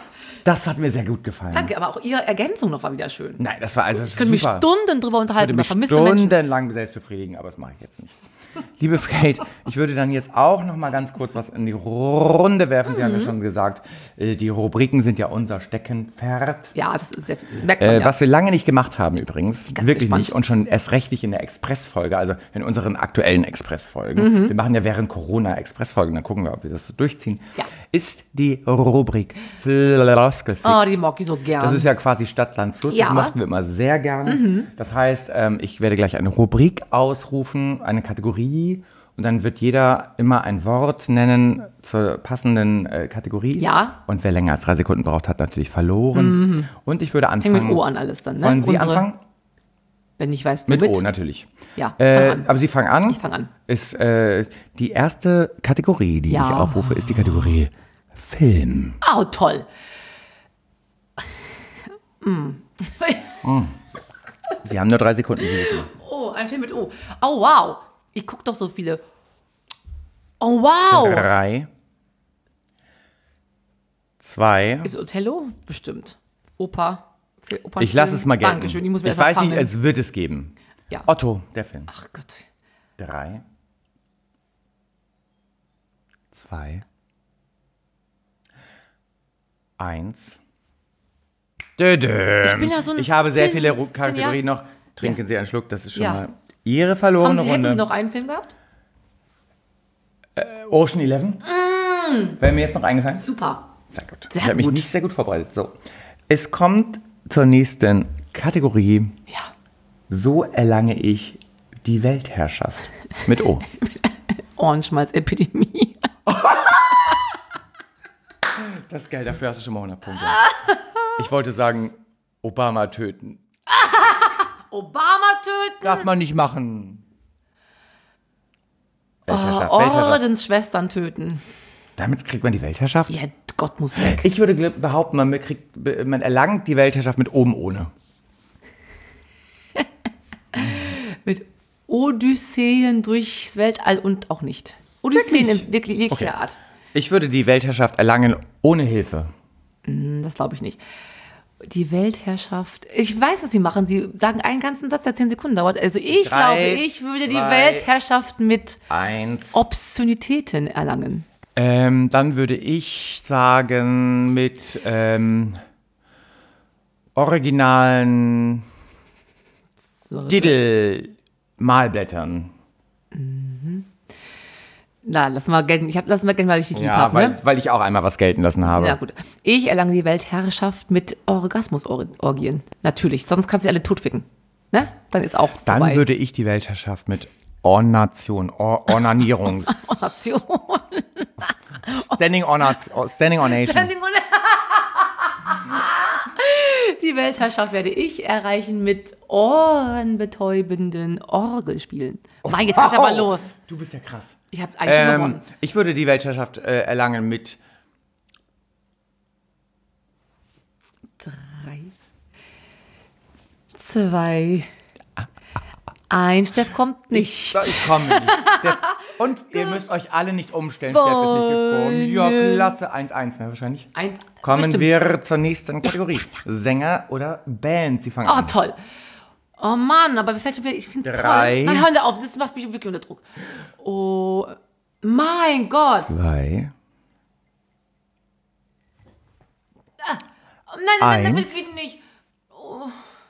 Das hat mir sehr gut gefallen. Danke, aber auch ihre Ergänzung noch war wieder schön. Nein, das war also Ich könnte mich super. Stunden drüber Ich unterhalten würde über mich vermisste Menschen. stundenlang selbst befriedigen, aber das mache ich jetzt nicht. Liebe Kate, ich würde dann jetzt auch noch mal ganz kurz was in die Runde werfen. Sie haben Mhm. ja schon gesagt, äh, die Rubriken sind ja unser Steckenpferd. Ja, das ist sehr, merkt man Äh, ja. Was wir lange nicht gemacht haben übrigens, Ganz wirklich gespannt. nicht und schon erst recht nicht in der Expressfolge, also in unseren aktuellen Expressfolgen. Mhm. Wir machen ja während Corona Expressfolgen, dann gucken wir, ob wir das so durchziehen. Ja. Ist die Rubrik Floskelfix. Oh, die mag ich so gern. Das ist ja quasi Stadt, Land, Fluss. Ja. Das mochten wir immer sehr gerne. Das heißt, ähm, ich werde gleich eine Rubrik ausrufen, eine Kategorie. Und dann wird jeder immer ein Wort nennen zur passenden äh, Kategorie. Ja. Und wer länger als drei Sekunden braucht, hat natürlich verloren. Und ich würde Fängt anfangen. mit O an alles dann, ne? Wollen Sie Unsere- anfangen? Wenn ich weiß, Mit womit. O, natürlich. Ja, fang Äh, an. aber Sie fangen an. Ich fang an. Ist, äh, die erste Kategorie, die Ja. ich aufrufe, ist die Kategorie Film. Oh, toll. Sie haben nur drei Sekunden. Sie wissen. Oh, ein Film mit O. Oh, wow. Ich gucke doch so viele. Oh, wow. Drei. Zwei. Ist Othello? Bestimmt. Opa. Für Opernfilm. Ich lasse es mal gelten. Dankeschön, ich muss mir ich erst mal weiß nicht, fangen. es wird es geben. Ja. Otto, der Film. Ach Gott. Drei. Zwei. Eins. Dödüm. Ich bin ja so ein Ich habe sehr Film- viele Ru- Kategorien Cineast. noch. Trinken Ja. Sie einen Schluck, das ist schon Ja. mal Ihre Haben verlorene Sie, hätten Runde. Sie noch einen Film gehabt? Ocean Eleven. Wäre mir jetzt noch eingefallen? Super. Sehr gut. Sehr ich habe mich gut. nicht sehr gut vorbereitet. So. Es kommt zur nächsten Kategorie. Ja. So erlange ich die Weltherrschaft. Mit O. Ohrenschmalz-Epidemie. Das ist geil, dafür hast du schon mal hundert Punkte. Ich wollte sagen, Obama töten. Obama töten. Darf man nicht machen. Oh, Weltherrschaft, Weltherrschaft. Ordensschwestern töten. Damit kriegt man die Weltherrschaft? Ja, Gott muss weg. Ich würde gl- behaupten, man, kriegt, man erlangt die Weltherrschaft mit oben ohne. Mit Odysseen durchs Weltall und auch nicht. Odysseen in wirklich jeglicher Okay. Art. Ich würde die Weltherrschaft erlangen ohne Hilfe. Das glaube ich nicht. Die Weltherrschaft. Ich weiß, was Sie machen. Sie sagen einen ganzen Satz, der zehn Sekunden dauert. Also ich Drei, glaube, ich würde die zwei, Weltherrschaft mit Eins. Obszönitäten erlangen. Ähm, dann würde ich sagen, mit ähm, originalen So. Diddle-Malblättern. Na, lass mal gelten. Ich hab, lass mal gelten, weil ich dich lieb Ja, habe, weil, ne? weil ich auch einmal was gelten lassen habe. Ja, gut. Ich erlange die Weltherrschaft mit Orgasmus-Orgien. Natürlich, sonst kannst du alle totficken. Ne? Dann ist auch Dann vorbei. würde ich die Weltherrschaft mit Ornation, Or Ornanierung, Nation. Standing, Orna Standing Ornation. Die Weltherrschaft werde ich erreichen mit ohrenbetäubenden Orgelspielen. Mann, jetzt geht's aber los. Du bist ja krass. Ich habe eigentlich schon Ähm, gewonnen. ich würde die Weltherrschaft äh, erlangen mit Drei, zwei, eins. Steff kommt nicht. Ich komme nicht. Steff. Und ihr müsst euch alle nicht umstellen. Steff ist nicht gekommen. Ja, klasse. eins eins, ne, wahrscheinlich. Eins. Kommen bestimmt. wir zur nächsten Kategorie. Sänger oder Band? Sie fangen Oh, an. toll. Oh Mann, aber mir fällt schon wieder, ich finde es toll. Drei. Nein, hör auf, das macht mich wirklich unter Druck. Oh, mein Gott. Zwei. Oh, nein, nein, nein, Eins. das geht nicht. Oh.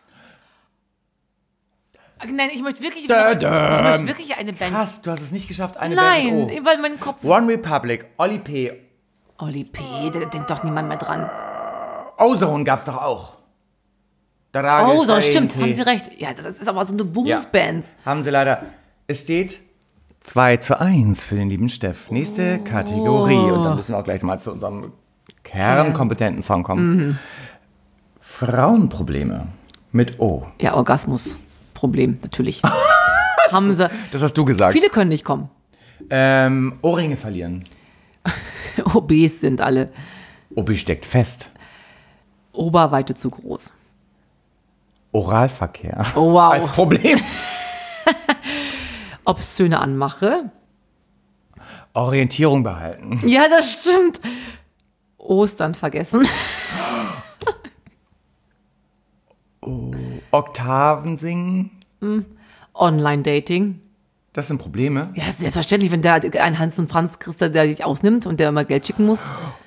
Nein, ich möchte wirklich, Da, ich da. möchte wirklich eine Band. Krass, du hast es nicht geschafft, eine Band Nein, mit O. weil mein Kopf... One Republic, Oli P. Oli P., da denkt doch niemand mehr dran. Ozone gab's doch auch. Da Oh, so, stimmt, haben Sie recht. Ja, das ist aber so eine Booms-Band. Haben sie leider. Es steht zwei zu eins für den lieben Steff. Nächste Kategorie. Und dann müssen wir auch gleich mal zu unserem kernkompetenten Song kommen. Mhm. Frauenprobleme mit O. Ja, Orgasmus-Problem, natürlich. Haben sie. Das hast du gesagt. Viele können nicht kommen. Ähm, Ohrringe verlieren. Obes sind alle. Obi steckt fest. Oberweite zu groß. Oralverkehr. Oh, wow. Als Problem. Obszöne Anmache. Orientierung behalten. Ja, das stimmt. Ostern vergessen. Oktaven singen. Online-Dating. Das sind Probleme. Ja, ist selbstverständlich, wenn der ein Hans und Franz Christ, der dich ausnimmt und der immer Geld schicken muss.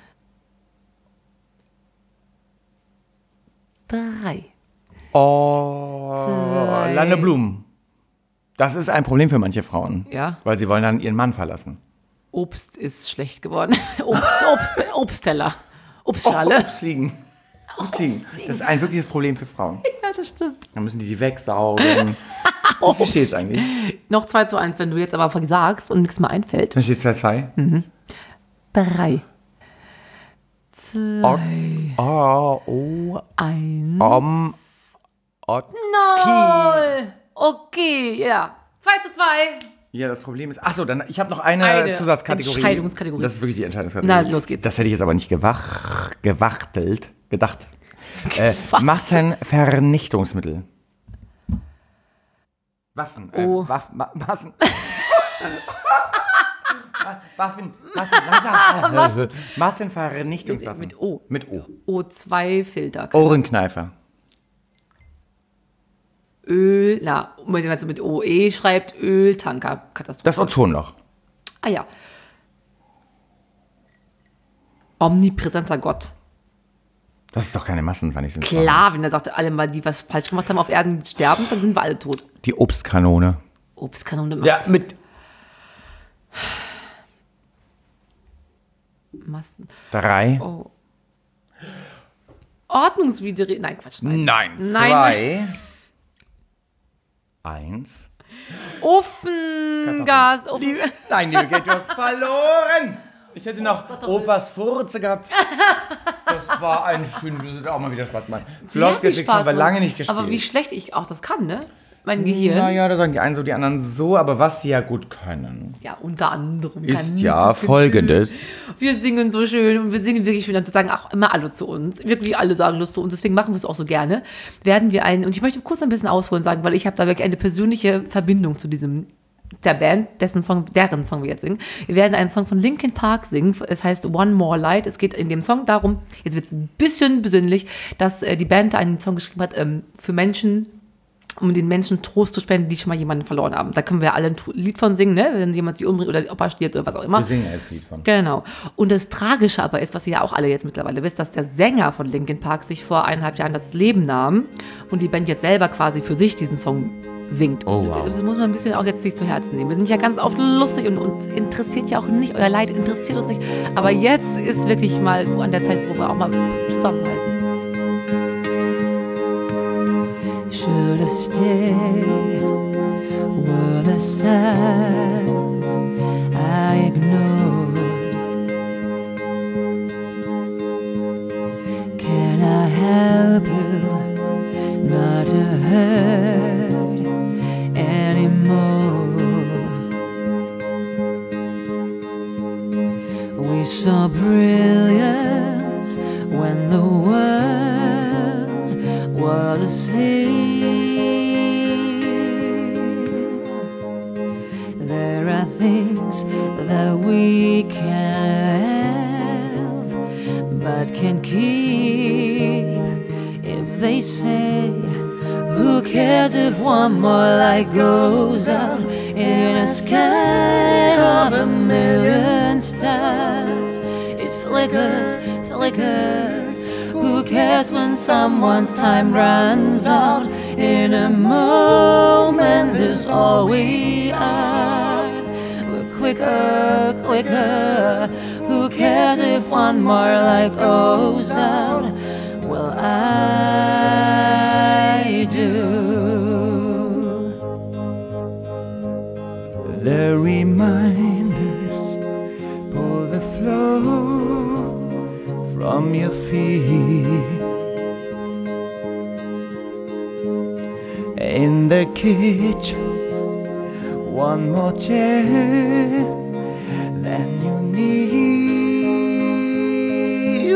Drei. Oh, Zwei. Lande Blumen. Das ist ein Problem für manche Frauen. Ja. Weil sie wollen dann ihren Mann verlassen. Obst ist schlecht geworden. Obst, Obst, Obstteller. Obstschale. Oh, fliegen. Fliegen. Das ist ein wirkliches Problem für Frauen. Ja, das stimmt. Dann müssen die die wegsaugen. Wie steht's eigentlich? Noch zwei zu eins, wenn du jetzt aber versagst und nichts mehr einfällt. Dann steht zwei zwei. Drei. Zwei. Oh, oh, Eins. um, oh. Null. Okay, ja. Zwei zu zwei. Ja, das Problem ist. Achso, dann ich habe noch eine, Eine Zusatzkategorie. Entscheidungskategorie. Das ist wirklich die Entscheidungskategorie. Na, los geht's. Das hätte ich jetzt aber nicht gewach, gewachtelt, gedacht. Äh, Massenvernichtungsmittel. Waffen. Äh, Oh. Waff, ma, Massen. Waffen. Waffen. Waffen. Massenvernichtungswaffen. Mit O. Mit O. O zwei Filter. Ohrenkneifer. Öl, na, wenn man so mit O E schreibt, Öltanker. Katastrophe. Das Ozonloch. Ah ja. Omnipräsenter Gott. Das ist doch keine Massenvernichtung. Klar, wenn er sagt, alle mal, die was falsch gemacht haben, auf Erden sterben, dann sind wir alle tot. Die Obstkanone. Obstkanone. Ja, mit Massen. drei. Oh. Ordnungswidrig. Nein, Quatsch. Nein. Nein, Nein. zwei. Eins. Ofengas. Ofen Liebe, nein, liebe Kate, du hast verloren. Ich hätte noch Opas Furze gehabt. Das war ein schön, das hat auch mal wieder Spaß gemacht. Sie hat viel Floskelfix haben wir Spaß lange gemacht. nicht gespielt. Aber wie schlecht ich auch das kann, ne? Mein Gehirn. Naja, da sagen die einen so, die anderen so, aber was sie ja gut können, Ja, unter anderem. ist kann ja das folgendes. Wir singen so schön und wir singen wirklich schön. Und das sagen auch immer alle zu uns. Wirklich alle sagen das zu uns. Deswegen machen wir es auch so gerne. Werden wir einen, und ich möchte kurz ein bisschen ausholen und sagen, weil ich habe da wirklich eine persönliche Verbindung zu diesem, der Band, dessen Song, deren Song wir jetzt singen. Wir werden einen Song von Linkin Park singen. Es heißt One More Light. Es geht in dem Song darum, jetzt wird es ein bisschen besinnlich, dass äh, die Band einen Song geschrieben hat ähm, für Menschen, um den Menschen Trost zu spenden, die schon mal jemanden verloren haben. Da können wir alle ein Lied von singen, ne? Wenn jemand sich umbringt oder der Opa stirbt oder was auch immer. Wir singen als Lied von. Genau. Und das Tragische aber ist, was ihr ja auch alle jetzt mittlerweile wisst, dass der Sänger von Linkin Park sich vor eineinhalb Jahren das Leben nahm und die Band jetzt selber quasi für sich diesen Song singt. Oh, wow. Das muss man ein bisschen auch jetzt sich zu Herzen nehmen. Wir sind ja ganz oft lustig und uns interessiert ja auch nicht, euer Leid interessiert uns nicht. Aber jetzt ist wirklich mal an der Zeit, wo wir auch mal zusammenhalten. Should have stayed were the signs I ignored. Can I help you not to hurt anymore? We saw brilliance when the world was asleep. There are things that we can have but can keep. If they say, who cares if one more light goes out in a sky of a million stars? It flickers, flickers. Who cares when someone's time runs out? In a moment is all we are. We're quicker, quicker. Who cares if one more light goes out? Well, I do. The reminders pull the flow from your feet. In the kitchen, one more chair than you need.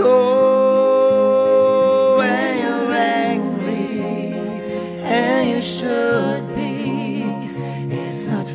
Oh, when you're angry, and you should be, it's not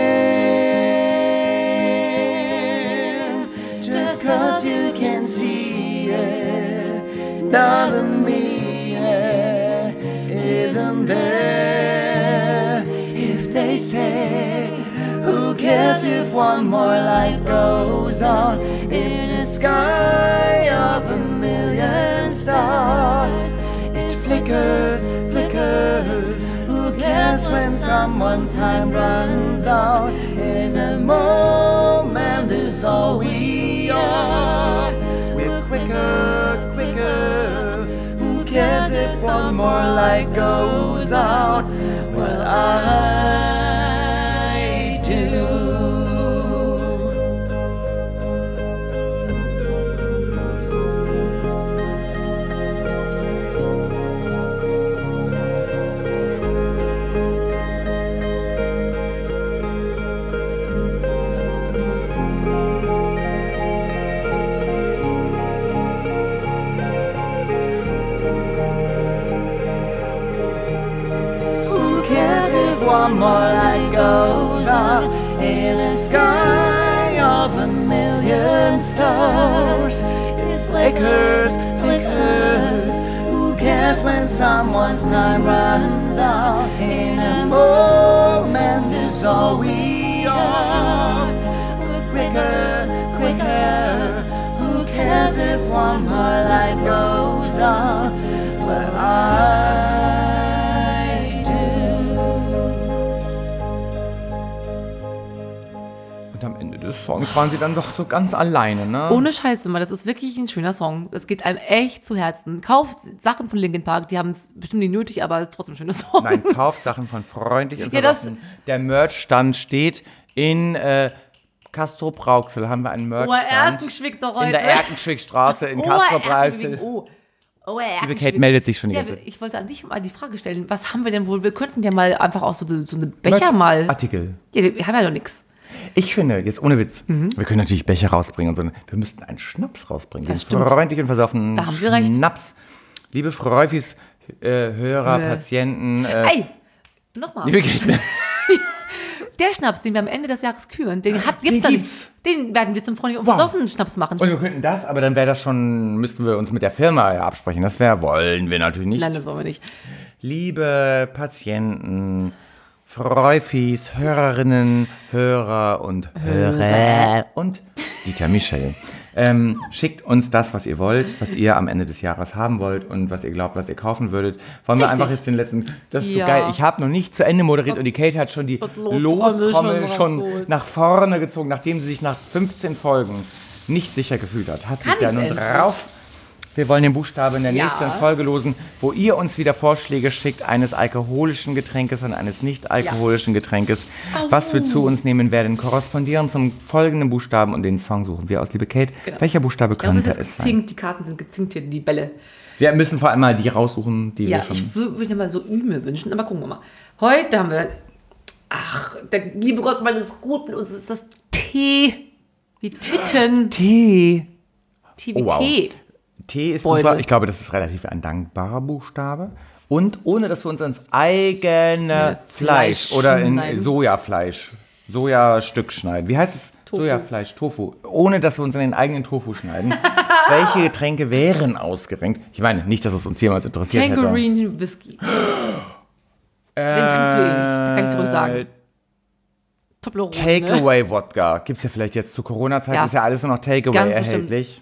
fair. Just 'cause you can see it doesn't mean it isn't there. If they say, who cares if one more light goes on in a sky of a million stars? It flickers, flickers. Who cares when someone's time runs out? In a moment is all we are. We're quicker, quicker. Who cares if one more light goes out? Well, I do. One more light goes out in a sky of a million stars. It flickers, flickers. Who cares when someone's time runs out? In a moment is all we are. We're quicker, quicker. Who cares if one more light goes out? Well, I Und am Ende des Songs waren sie dann doch so ganz alleine, ne? Ohne Scheiße mal, das ist wirklich ein schöner Song. Es geht einem echt zu Herzen. Kauft Sachen von Linkin Park, die haben es bestimmt nicht nötig, aber es ist trotzdem ein schöner Song. Nein, kauft Sachen von freundlich und Ja, das- versoffen. Der Merchstand steht in äh, Castrop-Rauxel, haben wir einen Oh, Merchstand. Erkenschwick doch heute. In der Erkenschwickstraße in Castrop-Rauxel. Oh, oh, Liebe Kate meldet sich schon die Ja, ganze Zeit. ich wollte an dich mal die Frage stellen, was haben wir denn wohl? Wir könnten ja mal einfach auch so, so eine Becher mal. Artikel. Ja, wir haben ja noch nichts. Ich finde, jetzt ohne Witz, Mhm. wir können natürlich Becher rausbringen und so. Wir müssten einen Schnaps rausbringen. Das Den stimmt. freundlich und versoffenen Da haben Sie recht. Schnaps. Liebe Freufis, äh, Hörer, Äh. Patienten, äh, Ey, nochmal. liebe Kate, Der Schnaps, den wir am Ende des Jahres küren, den hat, Den gibt's da nicht. gibt's. Den werden wir zum freundlichen und Wow. versoffenen Schnaps machen. und wir könnten das, aber dann wäre das schon, müssten wir uns mit der Firma ja absprechen. Das wäre, wollen wir natürlich nicht. Nein, das wollen wir nicht. liebe Patienten, Freufis, Hörerinnen, Hörer und Hörer und Dieter Michel. Ähm, schickt uns das, was ihr wollt, was ihr am Ende des Jahres haben wollt und was ihr glaubt, was ihr kaufen würdet. Wollen wir Richtig. einfach jetzt den letzten... Das ist Ja. so geil. Ich habe noch nicht zu Ende moderiert und die Kate hat schon die Und Lostrommel Lostrommel schon schon rausgeholt. nach vorne gezogen, nachdem sie sich nach fünfzehn Folgen nicht sicher gefühlt hat. Hat sie Kann es ja ich's nun endlich? drauf. Wir wollen den Buchstaben in der Ja. nächsten Folge losen, wo ihr uns wieder Vorschläge schickt eines alkoholischen Getränkes und eines nicht alkoholischen Getränkes, was wir zu uns nehmen werden, korrespondieren zum folgenden Buchstaben und den Song suchen wir aus. Liebe Kate, Genau. welcher Buchstabe Ich glaube, könnte es es ist sein? gezinkt, die Karten sind gezinkt hier, die Bälle. Wir müssen vor allem mal die raussuchen, die Ja, wir schon... ich wür- würde mir mal so Üme wünschen, aber gucken wir mal. Heute haben wir, ach, der liebe Gott, mal ist gut, mit uns ist das T, wie Titten, T. T wie Oh, wow. T. T ist Beutel. super. Ich glaube, das ist relativ ein dankbarer Buchstabe. Und ohne, dass wir uns ins eigene Fleisch, Fleisch oder in schneiden. Sojafleisch, Sojastück schneiden. Wie heißt es? Tofu. Sojafleisch, Tofu. Ohne, dass wir uns in den eigenen Tofu schneiden. Welche Getränke wären ausgerenkt? Ich meine, nicht, dass es uns jemals interessiert hätte. Tangerine Whisky. Den trinkst du eh nicht, da kann ich dir ruhig sagen. Toblerone, ne? Takeaway-Wodka. Gibt es ja vielleicht jetzt zu Corona-Zeiten, Ja. ist ja alles nur noch Takeaway Ganz bestimmt. erhältlich.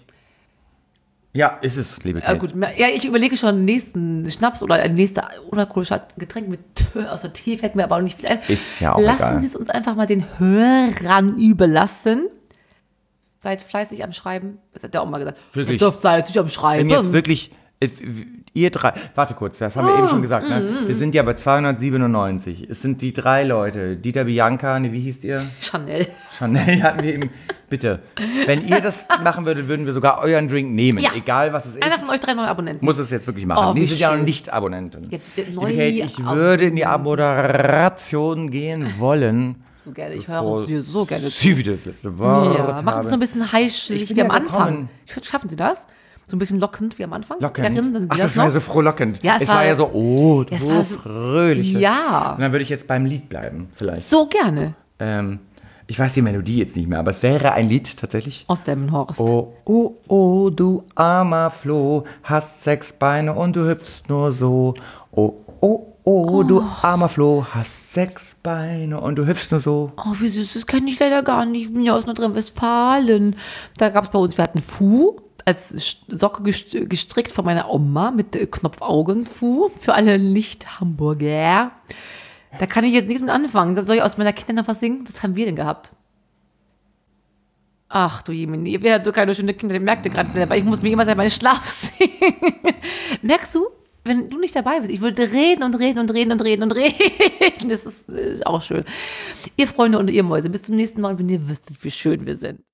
Ja, ist es, liebe Ja, Kate. gut. Ja, ich überlege schon den nächsten Schnaps oder ein nächstes unalkoholisches Getränk mit T. Außer Tee fällt mir aber auch nicht viel ein. Ist ja auch Lassen egal. Sie es uns einfach mal den Hörern überlassen. Seid fleißig am Schreiben. Das hat der auch mal gesagt. Wirklich. Seid fleißig am Schreiben. Wenn jetzt wirklich, äh, ihr drei, warte kurz, das haben wir eben schon gesagt, ne? Mm. Wir sind ja bei zweihundertsiebenundneunzig. Es sind die drei Leute, Dieter, Bianca, ne, wie hießt ihr? Chanel. Chanel hatten wir eben. Bitte, wenn ihr das machen würdet, würden wir sogar euren Drink nehmen, Ja. egal was es ist. Einer von euch drei neue Abonnenten. Muss es jetzt wirklich machen. Oh, wie die sind ja noch schön. nicht Abonnenten. Ja, der Liebe neue Kate, ich würde in die Abmoderation gehen wollen. So gerne. Ich bevor höre es dir so gerne zu. Sie wieder das letzte Wort Ja, machen Sie so ein bisschen Ich heischlich bin wie ja am Anfang. gekommen. Schaffen Sie das? So ein bisschen lockend wie am Anfang? Lockend. Erinnern Sie Ach, das das war noch? ja so frohlockend. Ja, es es war, war- ja so, oh, es so war so- fröhlich. Ja. Und dann würde ich jetzt beim Lied bleiben, vielleicht. So gerne. Ähm, ich weiß die Melodie jetzt nicht mehr, aber es wäre ein Lied tatsächlich. Aus Delmenhorst. Oh, oh, oh, du armer Floh, hast sechs Beine und du hüpfst nur so. Oh, oh, oh, du armer Floh, hast sechs Beine und du hüpfst nur so. Oh, wie süß, das kenne ich leider gar nicht. Ich bin ja aus Nordrhein-Westfalen. Da gab es bei uns, wir hatten Fu als Sch- Socke gest- gestrickt von meiner Oma mit äh, Knopfaugen. Fu für alle Nicht-Hamburger. Da kann ich jetzt nichts mit anfangen. Soll ich aus meiner Kindheit noch was singen? Was haben wir denn gehabt? Ach du Jemini, wer hat so keine schöne Kinder, merkt ihr gerade selber. Ich muss mir immer selber meinen Schlaf singen. Merkst du, wenn du nicht dabei bist, ich würde reden und reden und reden und reden und reden. Das ist äh, auch schön. Ihr Freunde und ihr Mäuse, bis zum nächsten Mal, wenn ihr wüsstet, wie schön wir sind.